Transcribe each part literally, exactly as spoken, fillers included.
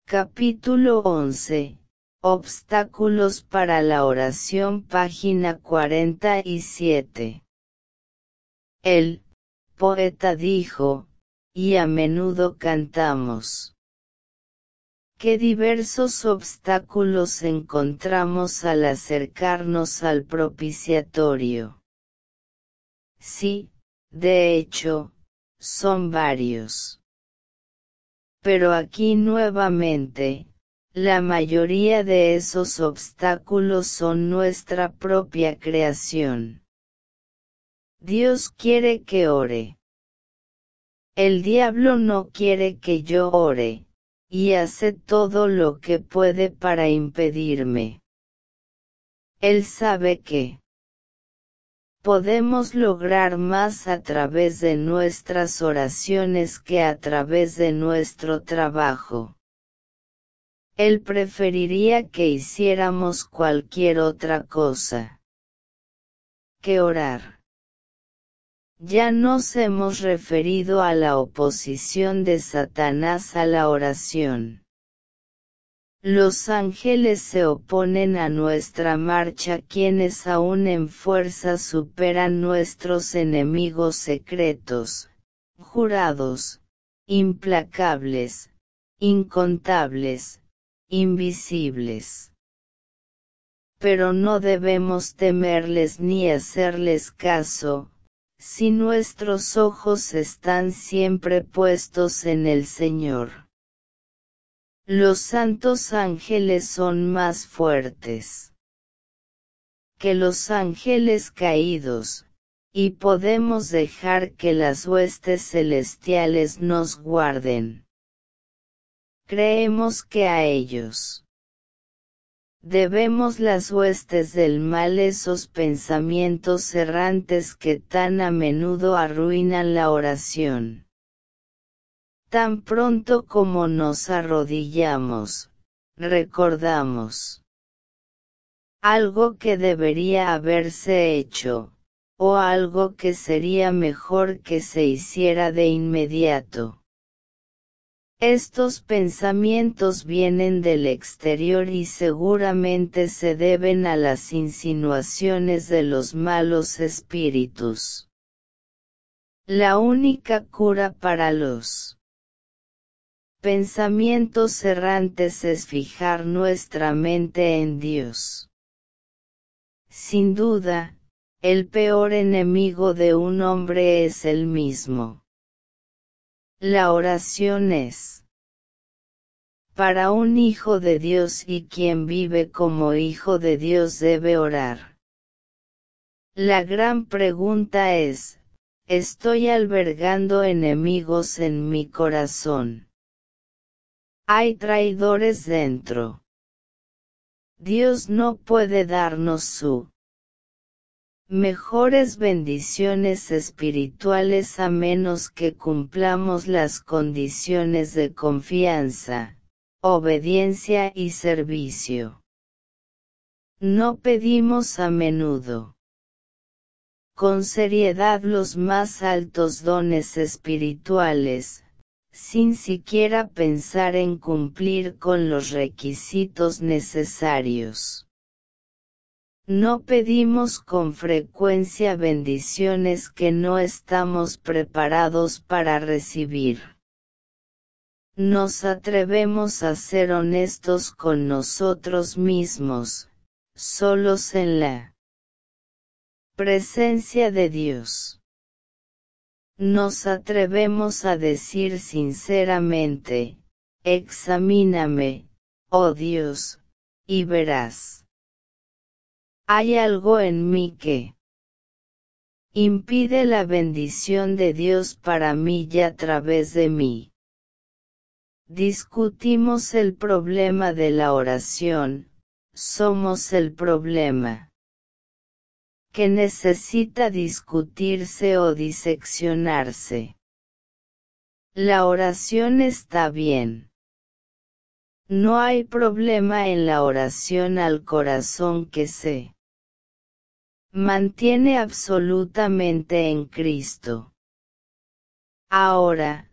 Capítulo once. Obstáculos para la oración, página cuarenta y siete. El poeta dijo, y a menudo cantamos, qué diversos obstáculos encontramos al acercarnos al propiciatorio. Sí, de hecho, son varios. Pero aquí nuevamente, la mayoría de esos obstáculos son nuestra propia creación. Dios quiere que ore. El diablo no quiere que yo ore, y hace todo lo que puede para impedirme. Él sabe que podemos lograr más a través de nuestras oraciones que a través de nuestro trabajo. Él preferiría que hiciéramos cualquier otra cosa que orar. Ya nos hemos referido a la oposición de Satanás a la oración. Los ángeles se oponen a nuestra marcha, quienes aún en fuerza superan nuestros enemigos secretos, jurados, implacables, incontables, invisibles. Pero no debemos temerles ni hacerles caso, si nuestros ojos están siempre puestos en el Señor. Los santos ángeles son más fuertes que los ángeles caídos, y podemos dejar que las huestes celestiales nos guarden. Creemos que a ellos debemos las huestes del mal, esos pensamientos errantes que tan a menudo arruinan la oración. Tan pronto como nos arrodillamos, recordamos algo que debería haberse hecho, o algo que sería mejor que se hiciera de inmediato. Estos pensamientos vienen del exterior y seguramente se deben a las insinuaciones de los malos espíritus. La única cura para los pensamientos errantes es fijar nuestra mente en Dios. Sin duda, el peor enemigo de un hombre es el mismo. La oración es para un hijo de Dios, y quien vive como hijo de Dios debe orar. La gran pregunta es, ¿estoy albergando enemigos en mi corazón? ¿Hay traidores dentro? Dios no puede darnos su mejores bendiciones espirituales a menos que cumplamos las condiciones de confianza, obediencia y servicio. No pedimos a menudo con seriedad los más altos dones espirituales, sin siquiera pensar en cumplir con los requisitos necesarios. No pedimos con frecuencia bendiciones que no estamos preparados para recibir. Nos atrevemos a ser honestos con nosotros mismos, solos en la presencia de Dios. Nos atrevemos a decir sinceramente, examíname, oh Dios, y verás. Hay algo en mí que impide la bendición de Dios para mí y a través de mí. Discutimos el problema de la oración, somos el problema que necesita discutirse o diseccionarse. La oración está bien. No hay problema en la oración al corazón que se mantiene absolutamente en Cristo. Ahora,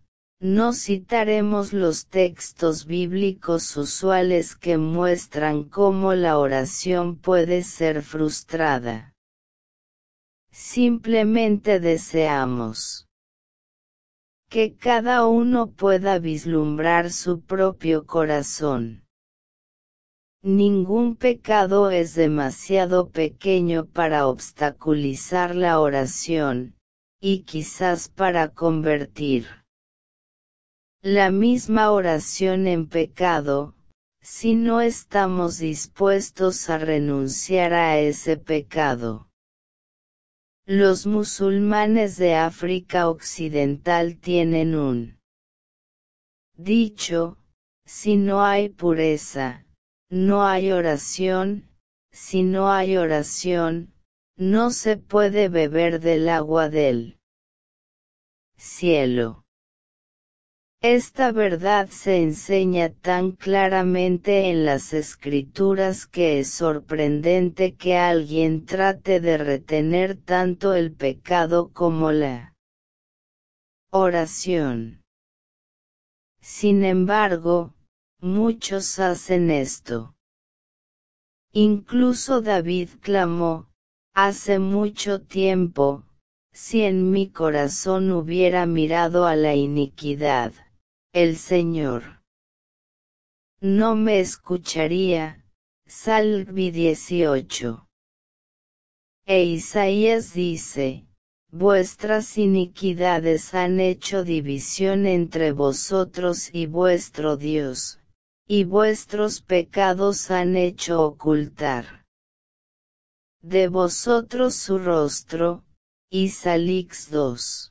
no citaremos los textos bíblicos usuales que muestran cómo la oración puede ser frustrada. Simplemente deseamos que cada uno pueda vislumbrar su propio corazón. Ningún pecado es demasiado pequeño para obstaculizar la oración, y quizás para convertir la misma oración en pecado, si no estamos dispuestos a renunciar a ese pecado. Los musulmanes de África Occidental tienen un dicho: si no hay pureza, no hay oración; si no hay oración, no se puede beber del agua del cielo. Esta verdad se enseña tan claramente en las Escrituras que es sorprendente que alguien trate de retener tanto el pecado como la oración. Sin embargo, muchos hacen esto. Incluso David clamó, hace mucho tiempo: si en mi corazón hubiera mirado a la iniquidad, el Señor no me escucharía. Salmo dieciocho. E Isaías dice: vuestras iniquidades han hecho división entre vosotros y vuestro Dios, y vuestros pecados han hecho ocultar de vosotros su rostro. Isaías dos.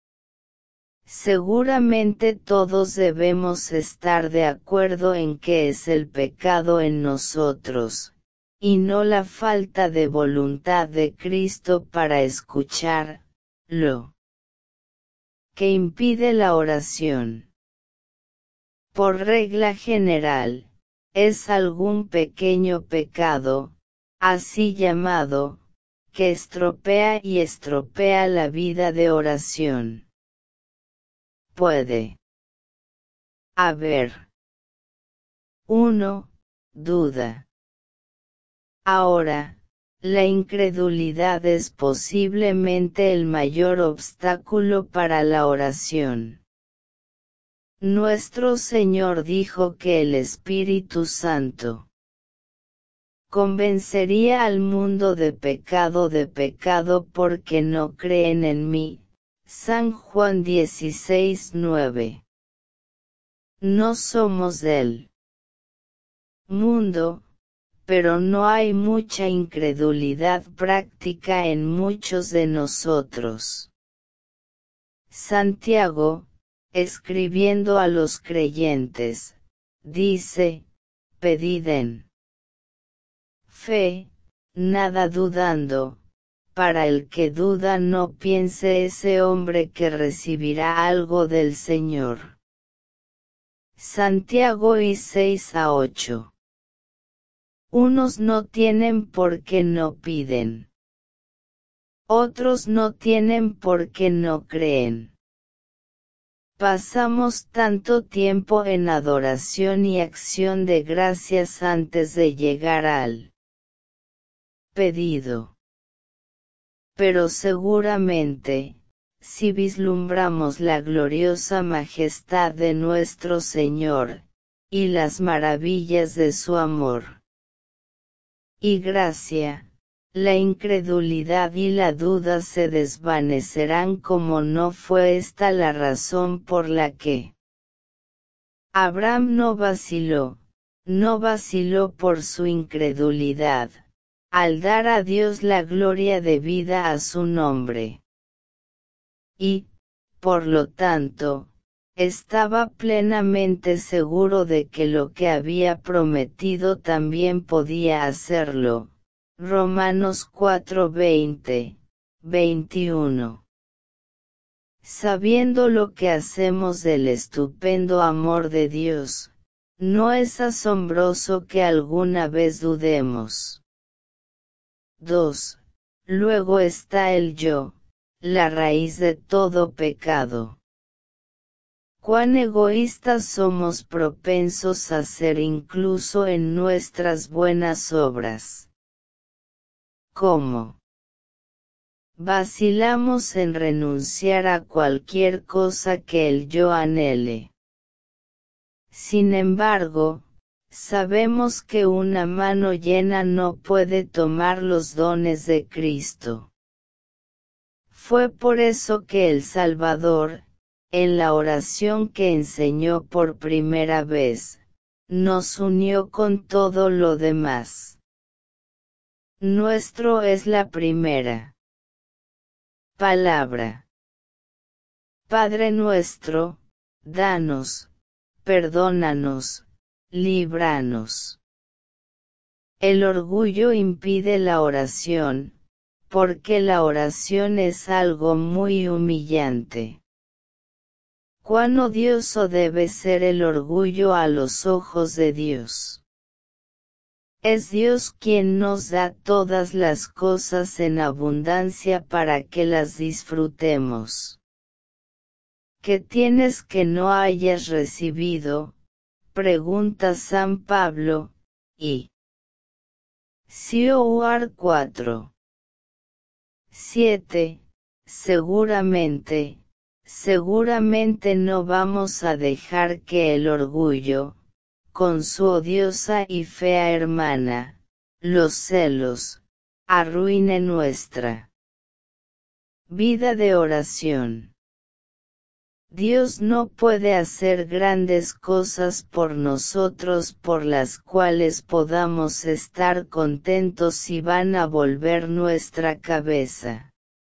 Seguramente todos debemos estar de acuerdo en que es el pecado en nosotros, y no la falta de voluntad de Cristo para escuchar, lo que impide la oración. Por regla general, es algún pequeño pecado, así llamado, que estropea y estropea la vida de oración. Puede haber uno. Duda. Ahora, la incredulidad es posiblemente el mayor obstáculo para la oración. Nuestro Señor dijo que el Espíritu Santo convencería al mundo de pecado de pecado porque no creen en mí. San Juan dieciséis nueve. No somos del mundo, pero no hay mucha incredulidad práctica en muchos de nosotros. Santiago, escribiendo a los creyentes, dice: pedid en fe, nada dudando. Para el que duda no piense ese hombre que recibirá algo del Señor. Santiago y seis a ocho. Unos no tienen porque no piden. Otros no tienen porque no creen. Pasamos tanto tiempo en adoración y acción de gracias antes de llegar al pedido. Pero seguramente, si vislumbramos la gloriosa majestad de nuestro Señor, y las maravillas de su amor y gracia, la incredulidad y la duda se desvanecerán como no fue esta la razón por la que Abraham no vaciló, no vaciló por su incredulidad, al dar a Dios la gloria debida a su nombre. Y, por lo tanto, estaba plenamente seguro de que lo que había prometido también podía hacerlo. Romanos cuatro veinte, veintiuno. Sabiendo lo que hacemos del estupendo amor de Dios, no es asombroso que alguna vez dudemos. dos. Luego está el yo, la raíz de todo pecado. cuán egoístas somos propensos a ser incluso en nuestras buenas obras. ¿Cómo? Vacilamos en renunciar a cualquier cosa que el yo anhele. Sin embargo, sabemos que una mano llena no puede tomar los dones de Cristo. Fue por eso que el Salvador, en la oración que enseñó por primera vez, nos unió con todo lo demás. Nuestro es la primera palabra. Padre nuestro, danos, perdónanos, líbranos. El orgullo impide la oración, porque la oración es algo muy humillante. Cuán odioso debe ser el orgullo a los ojos de Dios. Es Dios quien nos da todas las cosas en abundancia para que las disfrutemos. ¿Qué tienes que no hayas recibido?, pregunta San Pablo, y Cioar cuatro. siete. Seguramente, seguramente no vamos a dejar que el orgullo, con su odiosa y fea hermana, los celos, arruine nuestra vida de oración. Dios no puede hacer grandes cosas por nosotros por las cuales podamos estar contentos si van a volver nuestra cabeza.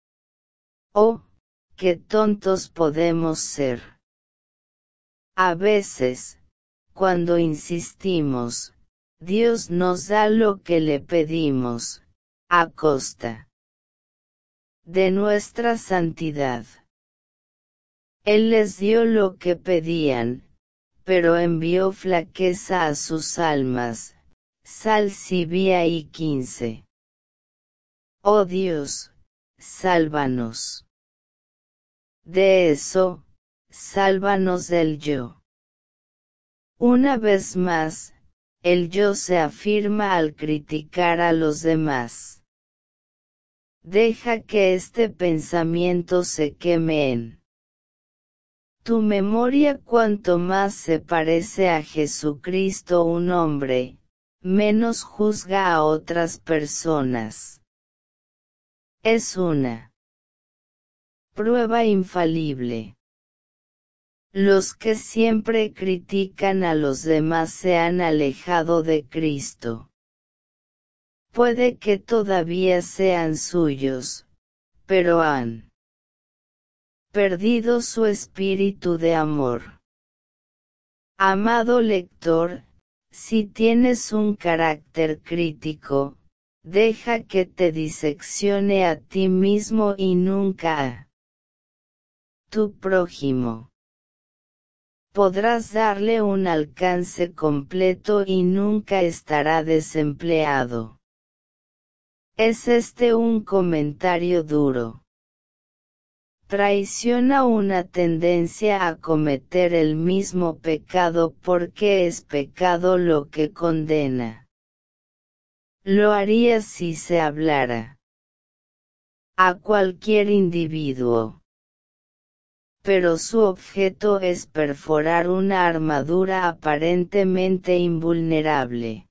Oh, qué tontos podemos ser. A veces, cuando insistimos, Dios nos da lo que le pedimos, a costa de nuestra santidad. Él les dio lo que pedían, pero envió flaqueza a sus almas. Salsiviaí quince. Oh Dios, sálvanos de eso, sálvanos del yo. Una vez más, el yo se afirma al criticar a los demás. Deja que este pensamiento se queme en tu memoria. Cuanto más se parece a Jesucristo un hombre, menos juzga a otras personas. Es una prueba infalible. Los que siempre critican a los demás se han alejado de Cristo. Puede que todavía sean suyos, pero han perdido su espíritu de amor. Amado lector, si tienes un carácter crítico, deja que te diseccione a ti mismo y nunca a tu prójimo. Podrás darle un alcance completo y nunca estará desempleado. ¿Es este un comentario duro? Traiciona una tendencia a cometer el mismo pecado porque es pecado lo que condena. Lo haría si se hablara a cualquier individuo. Pero su objeto es perforar una armadura aparentemente invulnerable.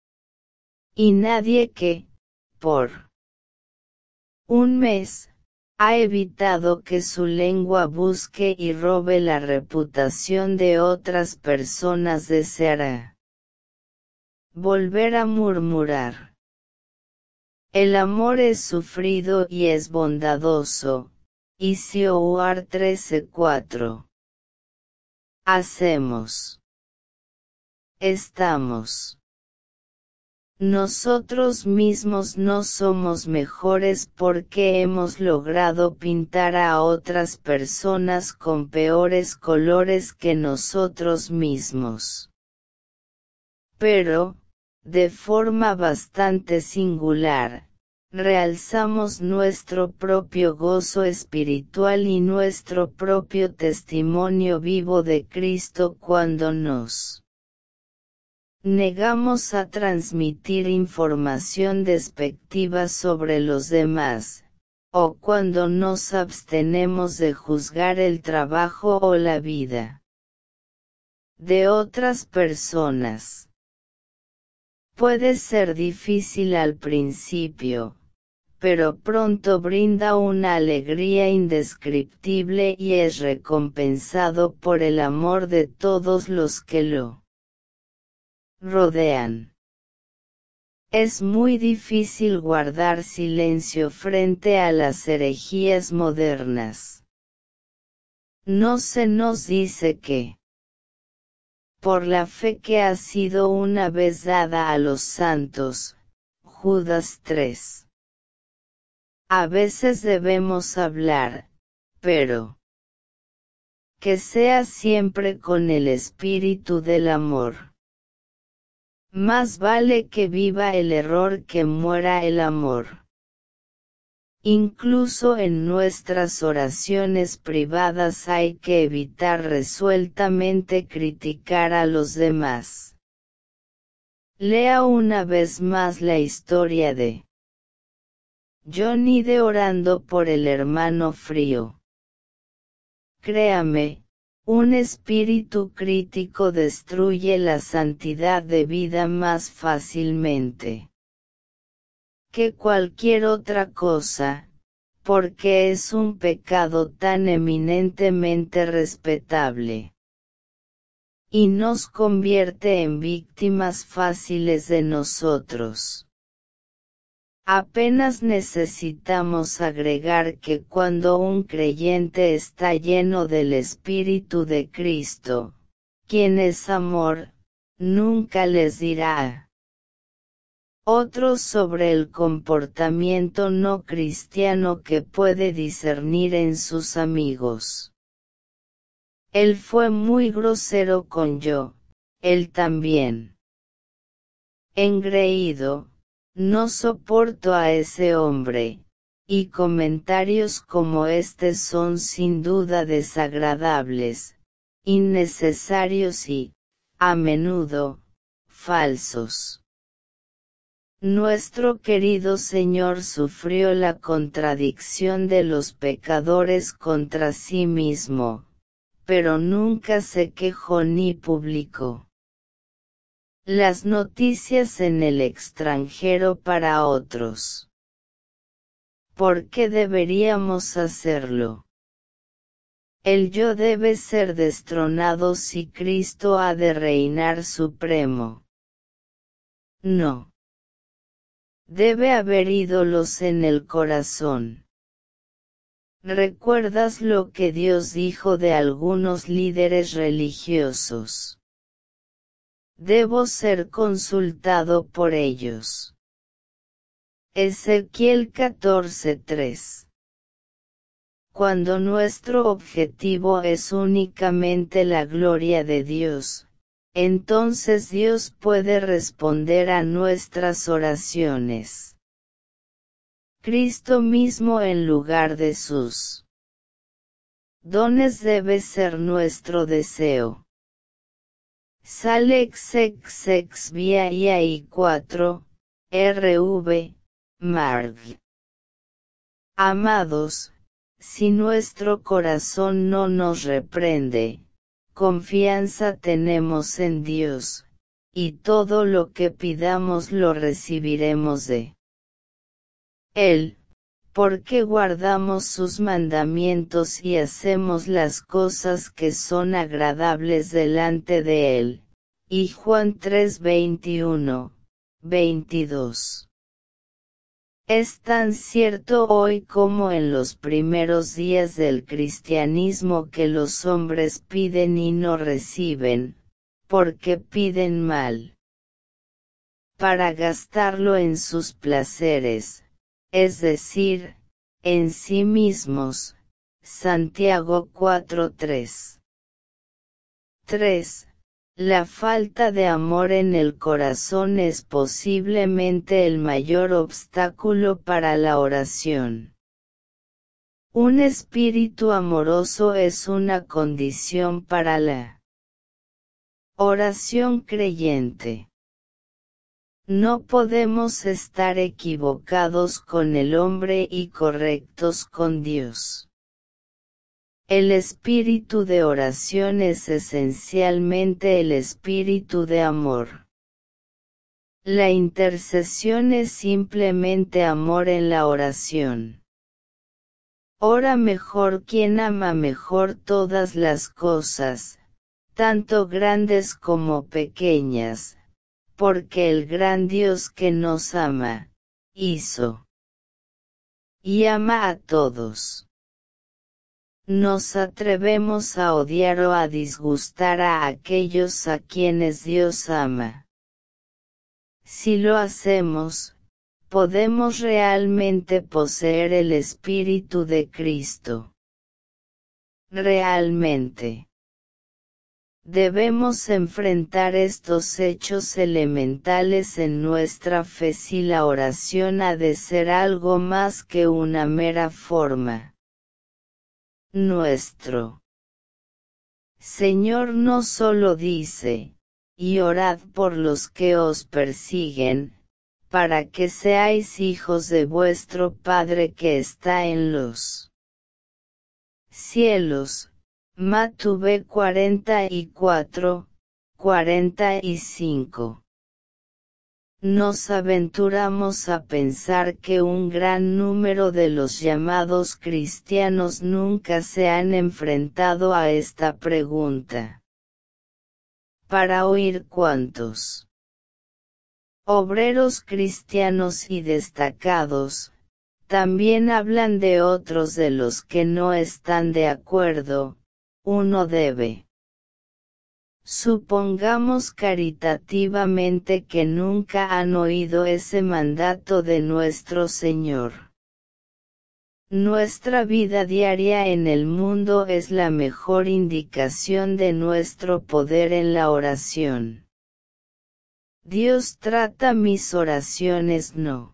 Y nadie que, por un mes, ha evitado que su lengua busque y robe la reputación de otras personas deseará volver a murmurar. El amor es sufrido y es bondadoso. Y Cioar trece cuatro. Hacemos. Estamos. Nosotros mismos no somos mejores porque hemos logrado pintar a otras personas con peores colores que nosotros mismos. Pero, de forma bastante singular, realzamos nuestro propio gozo espiritual y nuestro propio testimonio vivo de Cristo cuando nos negamos a transmitir información despectiva sobre los demás, o cuando nos abstenemos de juzgar el trabajo o la vida de otras personas. Puede ser difícil al principio, pero pronto brinda una alegría indescriptible y es recompensado por el amor de todos los que lo rodean. Es muy difícil guardar silencio frente a las herejías modernas. No se nos dice que, por la fe que ha sido una vez dada a los santos, Judas tres. A veces debemos hablar, pero que sea siempre con el espíritu del amor. Más vale que viva el error que muera el amor. Incluso en nuestras oraciones privadas hay que evitar resueltamente criticar a los demás. Lea una vez más la historia de Johnny de orando por el hermano frío. Créame, un espíritu crítico destruye la santidad de vida más fácilmente que cualquier otra cosa, porque es un pecado tan eminentemente respetable. Y nos convierte en víctimas fáciles de nosotros. Apenas necesitamos agregar que cuando un creyente está lleno del Espíritu de Cristo, quien es amor, nunca les dirá otros sobre el comportamiento no cristiano que puede discernir en sus amigos. Él fue muy grosero con yo, él también. Engreído, no soporto a ese hombre, y comentarios como este son sin duda desagradables, innecesarios y, a menudo, falsos. Nuestro querido Señor sufrió la contradicción de los pecadores contra sí mismo, pero nunca se quejó ni publicó las noticias en el extranjero para otros. ¿Por qué deberíamos hacerlo? El yo debe ser destronado si Cristo ha de reinar supremo. No. Debe haber ídolos en el corazón. ¿Recuerdas lo que Dios dijo de algunos líderes religiosos? Debo ser consultado por ellos. Ezequiel catorce tres. Cuando nuestro objetivo es únicamente la gloria de Dios, entonces Dios puede responder a nuestras oraciones. Cristo mismo en lugar de sus dones debe ser nuestro deseo. Salex ex ex vía I A I cuatro, R V, Marg. Amados, si nuestro corazón no nos reprende, confianza tenemos en Dios, y todo lo que pidamos lo recibiremos de Él, porque guardamos sus mandamientos y hacemos las cosas que son agradables delante de Él. Y Juan tres veintiuno, veintidós. Es tan cierto hoy como en los primeros días del cristianismo que los hombres piden y no reciben, porque piden mal, para gastarlo en sus placeres, es decir, en sí mismos. Santiago cuatro tres. tres. La falta de amor en el corazón es posiblemente el mayor obstáculo para la oración. Un espíritu amoroso es una condición para la oración creyente. No podemos estar equivocados con el hombre y correctos con Dios. El espíritu de oración es esencialmente el espíritu de amor. La intercesión es simplemente amor en la oración. Ora mejor quien ama mejor todas las cosas, tanto grandes como pequeñas, porque el gran Dios que nos ama, hizo y ama a todos. Nos atrevemos a odiar o a disgustar a aquellos a quienes Dios ama. Si lo hacemos, podemos realmente poseer el Espíritu de Cristo. Realmente. Debemos enfrentar estos hechos elementales en nuestra fe si la oración ha de ser algo más que una mera forma. Nuestro Señor no solo dice, y orad por los que os persiguen, para que seáis hijos de vuestro Padre que está en los cielos. Matube cuarenta y cuatro, cuarenta y cinco. Nos aventuramos a pensar que un gran número de los llamados cristianos nunca se han enfrentado a esta pregunta. Para oír cuántos obreros cristianos y destacados, también hablan de otros de los que no están de acuerdo, uno debe. Supongamos caritativamente que nunca han oído ese mandato de nuestro Señor. Nuestra vida diaria en el mundo es la mejor indicación de nuestro poder en la oración. Dios trata mis oraciones no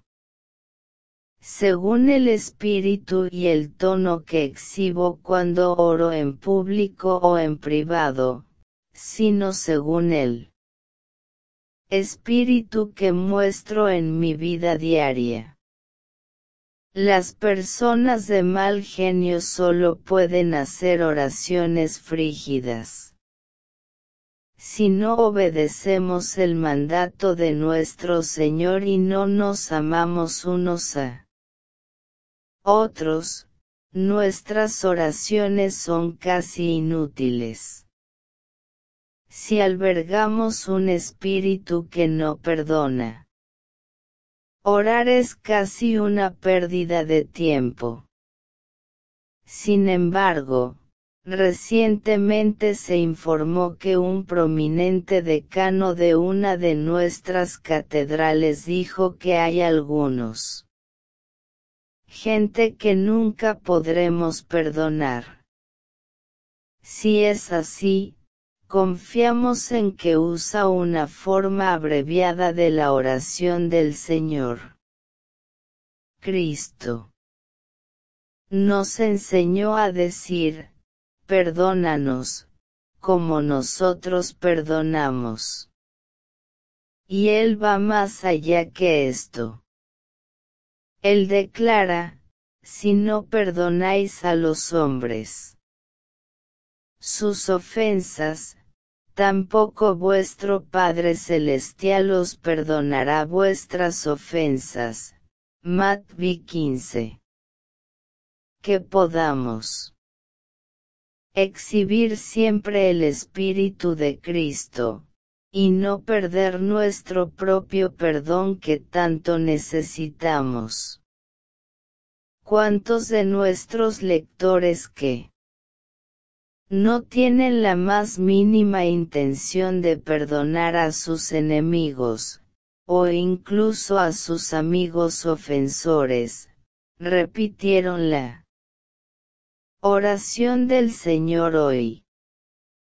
según el espíritu y el tono que exhibo cuando oro en público o en privado, sino según el espíritu que muestro en mi vida diaria. Las personas de mal genio solo pueden hacer oraciones frígidas. Si no obedecemos el mandato de nuestro Señor y no nos amamos unos a otros, nuestras oraciones son casi inútiles. Si albergamos un espíritu que no perdona, orar es casi una pérdida de tiempo. Sin embargo, recientemente se informó que un prominente decano de una de nuestras catedrales dijo que hay algunos gente que nunca podremos perdonar. Si es así, confiamos en que usa una forma abreviada de la oración del Señor. Cristo nos enseñó a decir, perdónanos, como nosotros perdonamos. Y Él va más allá que esto. Él declara, si no perdonáis a los hombres sus ofensas, tampoco vuestro Padre Celestial os perdonará vuestras ofensas. Matthew quince. Que podamos exhibir siempre el Espíritu de Cristo, y no perder nuestro propio perdón que tanto necesitamos. ¿Cuántos de nuestros lectores que no tienen la más mínima intención de perdonar a sus enemigos, o incluso a sus amigos ofensores, repitieron la oración del Señor hoy?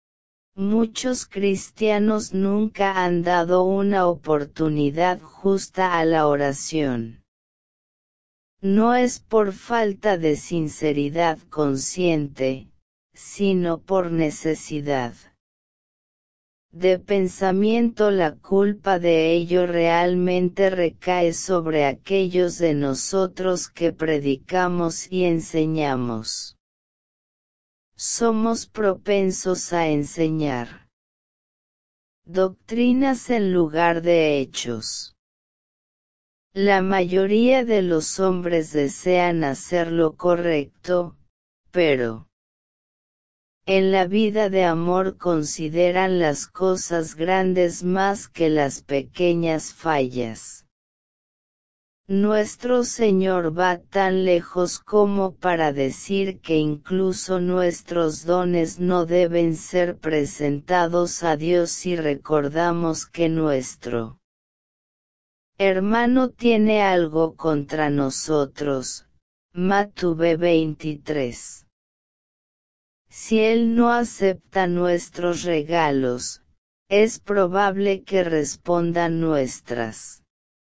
Muchos cristianos nunca han dado una oportunidad justa a la oración. No es por falta de sinceridad consciente, sino por necesidad de pensamiento. La culpa de ello realmente recae sobre aquellos de nosotros que predicamos y enseñamos. Somos propensos a enseñar doctrinas en lugar de hechos. La mayoría de los hombres desean hacer lo correcto, pero en la vida de amor consideran las cosas grandes más que las pequeñas fallas. Nuestro Señor va tan lejos como para decir que incluso nuestros dones no deben ser presentados a Dios si recordamos que nuestro hermano tiene algo contra nosotros. Mateo veintitrés. Si Él no acepta nuestros regalos, es probable que responda nuestras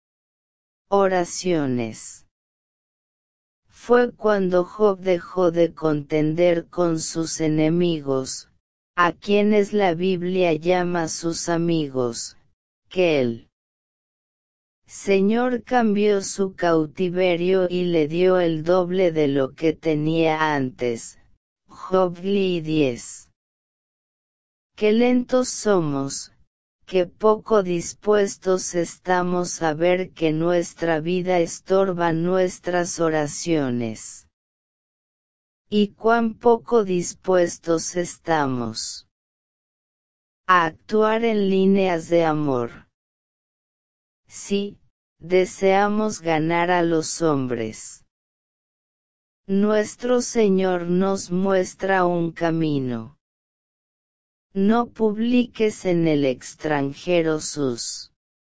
oraciones. Fue cuando Job dejó de contender con sus enemigos, a quienes la Biblia llama sus amigos, que el Señor cambió su cautiverio y le dio el doble de lo que tenía antes. Job diez. Qué lentos somos, qué poco dispuestos estamos a ver que nuestra vida estorba nuestras oraciones. Y cuán poco dispuestos estamos a actuar en líneas de amor. Sí, deseamos ganar a los hombres. Nuestro Señor nos muestra un camino. No publiques en el extranjero sus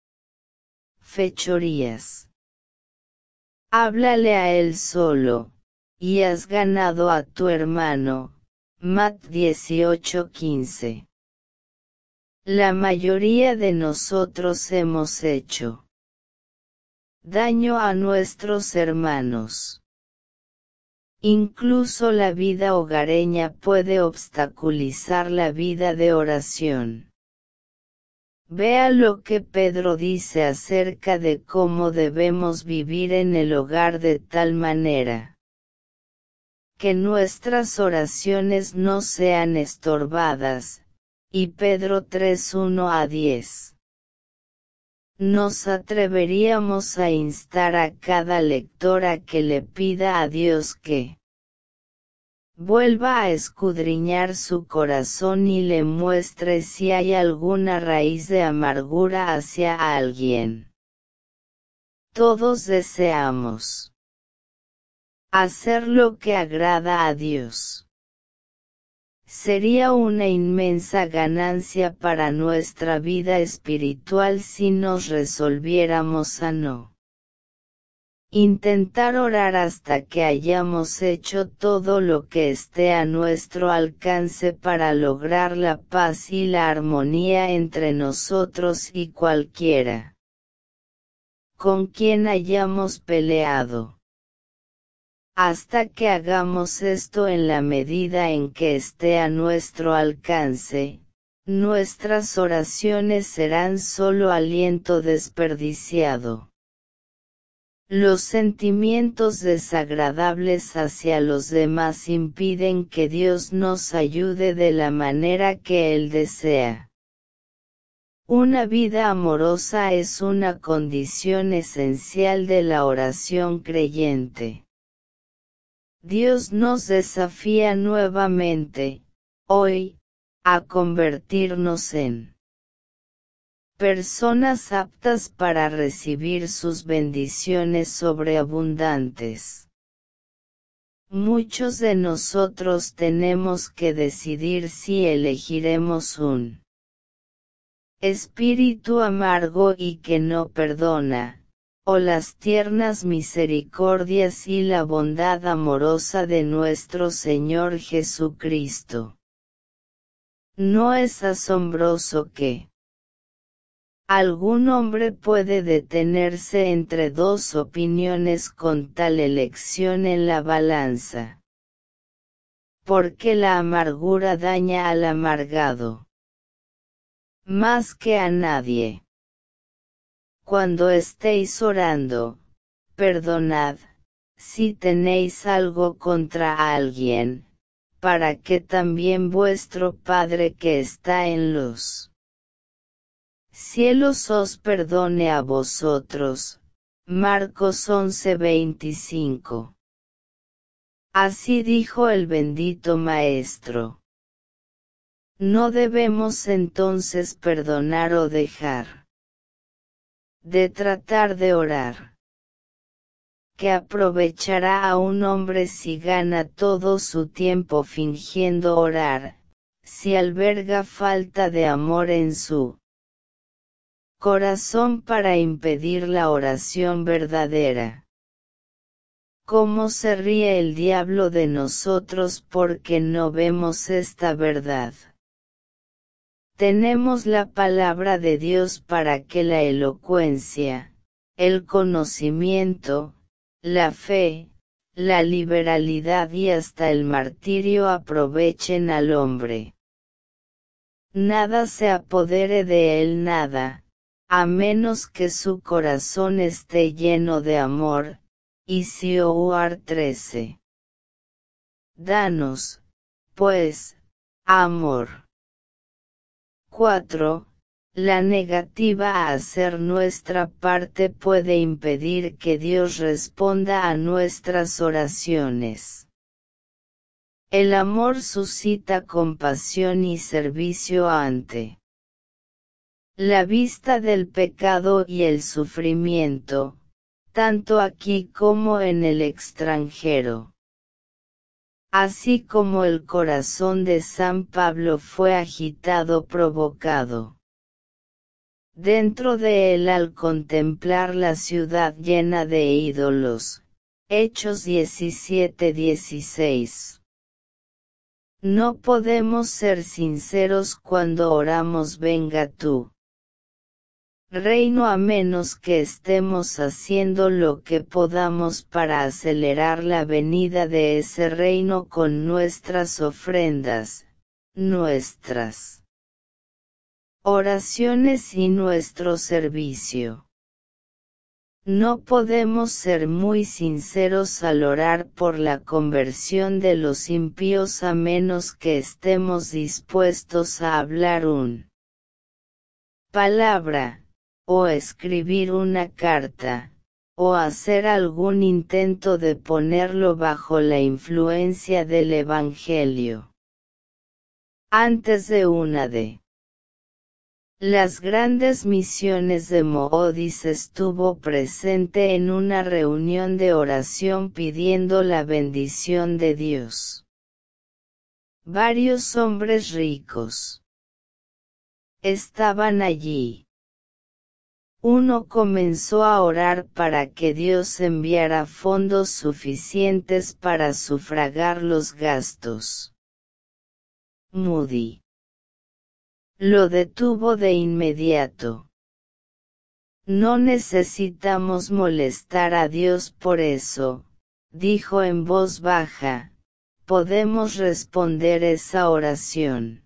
fechorías. Háblale a él solo, y has ganado a tu hermano. Mateo dieciocho quince. La mayoría de nosotros hemos hecho daño a nuestros hermanos. Incluso la vida hogareña puede obstaculizar la vida de oración. Vea lo que Pedro dice acerca de cómo debemos vivir en el hogar de tal manera que nuestras oraciones no sean estorbadas. Y Pedro tres uno a diez. Nos atreveríamos a instar a cada lector a que le pida a Dios que vuelva a escudriñar su corazón y le muestre si hay alguna raíz de amargura hacia alguien. Todos deseamos hacer lo que agrada a Dios. Sería una inmensa ganancia para nuestra vida espiritual si nos resolviéramos a no intentar orar hasta que hayamos hecho todo lo que esté a nuestro alcance para lograr la paz y la armonía entre nosotros y cualquiera con quien hayamos peleado. Hasta que hagamos esto en la medida en que esté a nuestro alcance, nuestras oraciones serán solo aliento desperdiciado. Los sentimientos desagradables hacia los demás impiden que Dios nos ayude de la manera que Él desea. Una vida amorosa es una condición esencial de la oración creyente. Dios nos desafía nuevamente, hoy, a convertirnos en personas aptas para recibir sus bendiciones sobreabundantes. Muchos de nosotros tenemos que decidir si elegiremos un espíritu amargo y que no perdona, o las tiernas misericordias y la bondad amorosa de nuestro Señor Jesucristo. ¿No es asombroso que algún hombre puede detenerse entre dos opiniones con tal elección en la balanza? Porque la amargura daña al amargado más que a nadie. Cuando estéis orando, perdonad, si tenéis algo contra alguien, para que también vuestro Padre que está en los cielos os perdone a vosotros. Marcos once veinticinco. Así dijo el bendito Maestro. No debemos entonces perdonar o dejar de tratar de orar. ¿Qué aprovechará a un hombre si gana todo su tiempo fingiendo orar, si alberga falta de amor en su corazón para impedir la oración verdadera? ¿Cómo se ríe el diablo de nosotros porque no vemos esta verdad? Tenemos la palabra de Dios para que la elocuencia, el conocimiento, la fe, la liberalidad y hasta el martirio aprovechen al hombre. Nada se apodere de él nada, a menos que su corazón esté lleno de amor. Isioar trece. Danos, pues, amor. cuatro. La negativa a hacer nuestra parte puede impedir que Dios responda a nuestras oraciones. El amor suscita compasión y servicio ante la vista del pecado y el sufrimiento, tanto aquí como en el extranjero. Así como el corazón de San Pablo fue agitado provocado dentro de él al contemplar la ciudad llena de ídolos. Hechos diecisiete dieciséis. No podemos ser sinceros cuando oramos venga tú, reino, a menos que estemos haciendo lo que podamos para acelerar la venida de ese reino con nuestras ofrendas, nuestras oraciones y nuestro servicio. No podemos ser muy sinceros al orar por la conversión de los impíos a menos que estemos dispuestos a hablar un palabra, o escribir una carta, o hacer algún intento de ponerlo bajo la influencia del Evangelio. Antes de una de las grandes misiones de Moodis estuvo presente en una reunión de oración pidiendo la bendición de Dios. Varios hombres ricos estaban allí. Uno comenzó a orar para que Dios enviara fondos suficientes para sufragar los gastos. Moody lo detuvo de inmediato. No necesitamos molestar a Dios por eso, dijo en voz baja, podemos responder esa oración.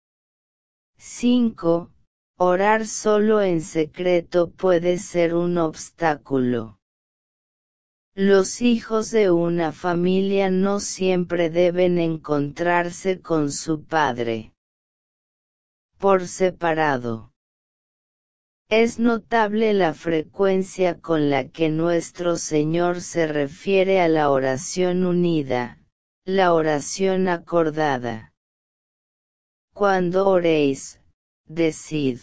cinco. Orar solo en secreto puede ser un obstáculo. Los hijos de una familia no siempre deben encontrarse con su padre por separado. Es notable la frecuencia con la que nuestro Señor se refiere a la oración unida, la oración acordada. Cuando oréis, decid: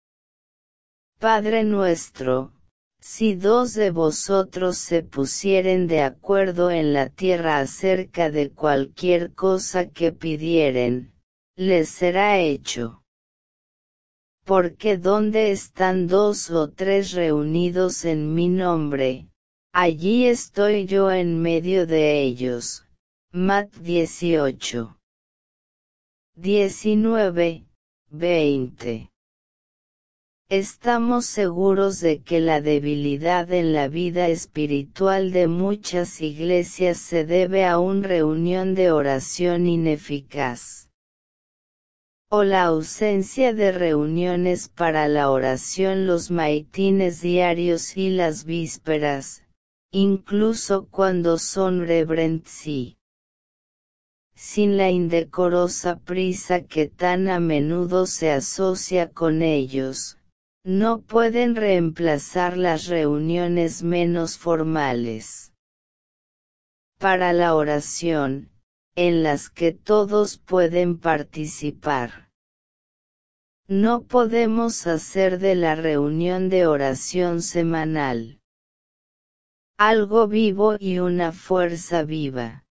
Padre nuestro, si dos de vosotros se pusieren de acuerdo en la tierra acerca de cualquier cosa que pidieren, les será hecho. Porque donde están dos o tres reunidos en mi nombre, allí estoy yo en medio de ellos. Mat dieciocho. diecinueve, veinte. Estamos seguros de que la debilidad en la vida espiritual de muchas iglesias se debe a una reunión de oración ineficaz, o la ausencia de reuniones para la oración los maitines diarios y las vísperas, incluso cuando son reverenti. Sin la indecorosa prisa que tan a menudo se asocia con ellos, no pueden reemplazar las reuniones menos formales para la oración, en las que todos pueden participar. No podemos hacer de la reunión de oración semanal algo vivo y una fuerza viva.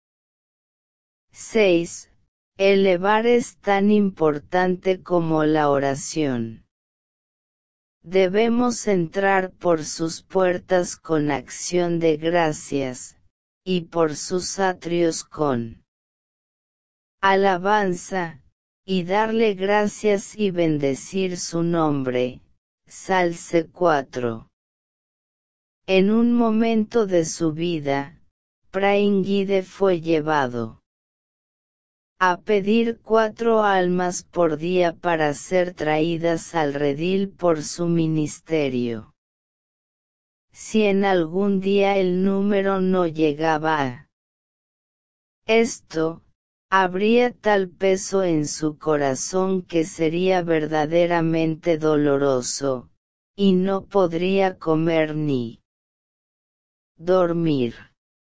seis. Elevar es tan importante como la oración. Debemos entrar por sus puertas con acción de gracias, y por sus atrios con alabanza, y darle gracias y bendecir su nombre. Salce cuatro. En un momento de su vida, Prainguide fue llevado a pedir cuatro almas por día para ser traídas al redil por su ministerio. Si en algún día el número no llegaba a esto, habría tal peso en su corazón que sería verdaderamente doloroso, y no podría comer ni dormir.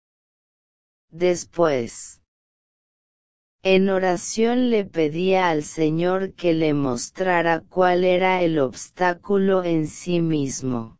Después, en oración le pedía al Señor que le mostrara cuál era el obstáculo en sí mismo.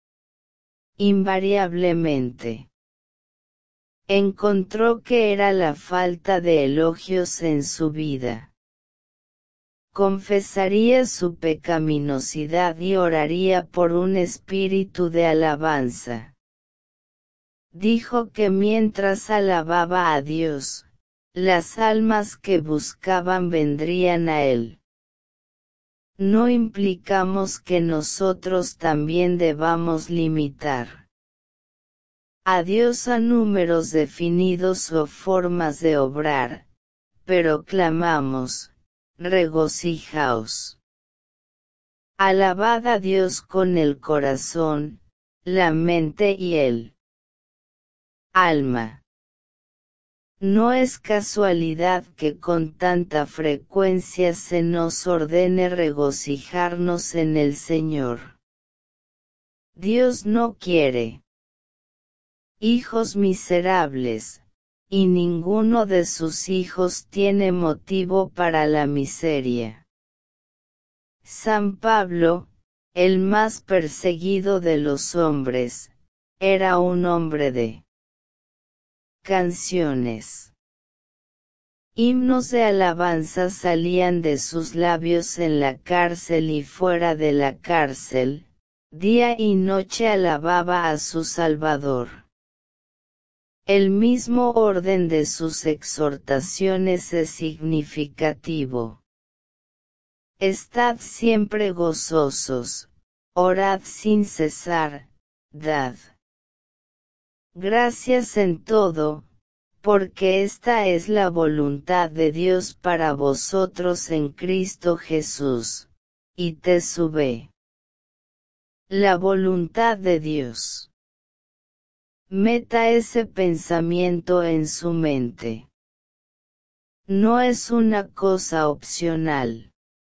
Invariablemente, encontró que era la falta de elogios en su vida. Confesaría su pecaminosidad y oraría por un espíritu de alabanza. Dijo que mientras alababa a Dios, las almas que buscaban vendrían a él. No implicamos que nosotros también debamos limitar a Dios a números definidos o formas de obrar, pero clamamos, regocijaos. Alabad a Dios con el corazón, la mente y el alma. No es casualidad que con tanta frecuencia se nos ordene regocijarnos en el Señor. Dios no quiere hijos miserables, y ninguno de sus hijos tiene motivo para la miseria. San Pablo, el más perseguido de los hombres, era un hombre de canciones. Himnos de alabanza salían de sus labios en la cárcel y fuera de la cárcel, día y noche alababa a su Salvador. El mismo orden de sus exhortaciones es significativo. Estad siempre gozosos, orad sin cesar, dad gracias en todo, porque esta es la voluntad de Dios para vosotros en Cristo Jesús. Y te sube la voluntad de Dios. Meta ese pensamiento en su mente. No es una cosa opcional.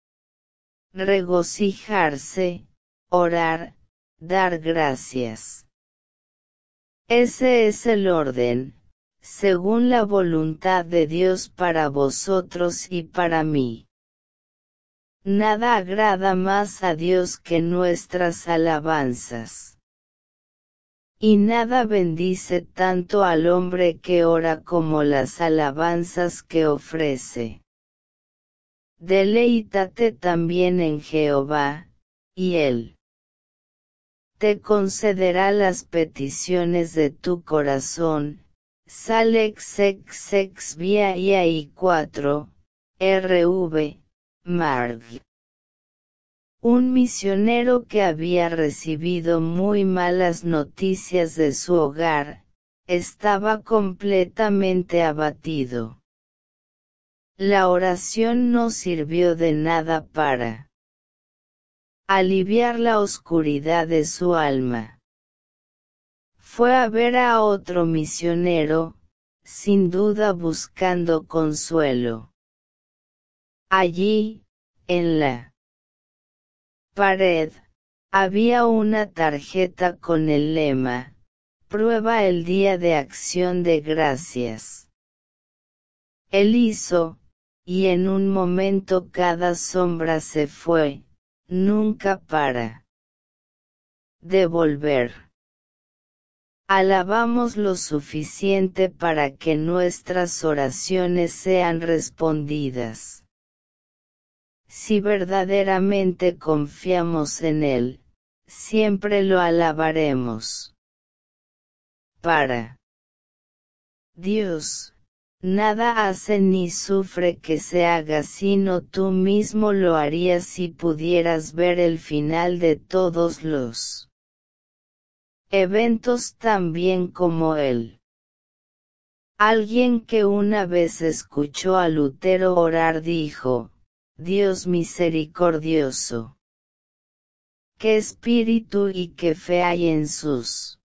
Regocijarse, orar, dar gracias. Ese es el orden, según la voluntad de Dios para vosotros y para mí. Nada agrada más a Dios que nuestras alabanzas. Y nada bendice tanto al hombre que ora como las alabanzas que ofrece. Deleítate también en Jehová, y Él te concederá las peticiones de tu corazón. Salex sex sex vía y cuatro, R V Marg. Un misionero que había recibido muy malas noticias de su hogar, estaba completamente abatido. La oración no sirvió de nada para aliviar la oscuridad de su alma. Fue a ver a otro misionero, sin duda buscando consuelo. Allí, en la pared, había una tarjeta con el lema, "Prueba el Día de Acción de Gracias". Él hizo, y en un momento cada sombra se fue, nunca para devolver. Alabamos lo suficiente para que nuestras oraciones sean respondidas. Si verdaderamente confiamos en Él, siempre lo alabaremos. Para Dios, nada hace ni sufre que se haga sino tú mismo lo harías si pudieras ver el final de todos los eventos tan bien como Él. Alguien que una vez escuchó a Lutero orar dijo, Dios misericordioso. Qué espíritu y qué fe hay en sus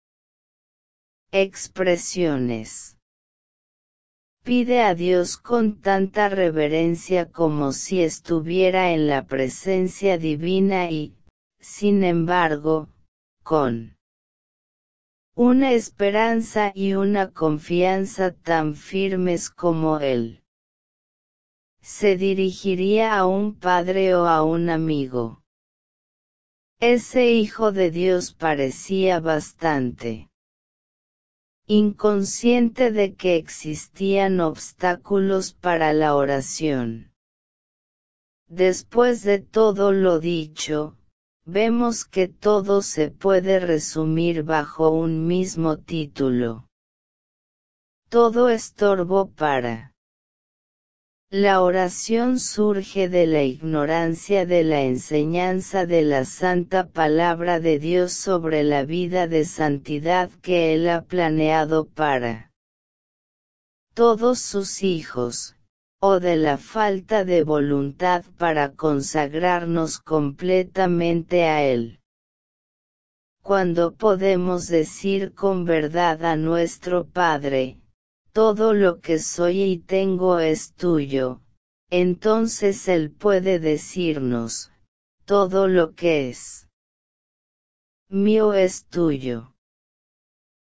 expresiones. Pide a Dios con tanta reverencia como si estuviera en la presencia divina y, sin embargo, con una esperanza y una confianza tan firmes como Él se dirigiría a un padre o a un amigo. Ese Hijo de Dios parecía bastante inconsciente de que existían obstáculos para la oración. Después de todo lo dicho, vemos que todo se puede resumir bajo un mismo título. Todo estorbo para la oración surge de la ignorancia de la enseñanza de la santa palabra de Dios sobre la vida de santidad que Él ha planeado para todos sus hijos, o de la falta de voluntad para consagrarnos completamente a Él. Cuando podemos decir con verdad a nuestro Padre, todo lo que soy y tengo es tuyo, entonces Él puede decirnos, todo lo que es mío es tuyo.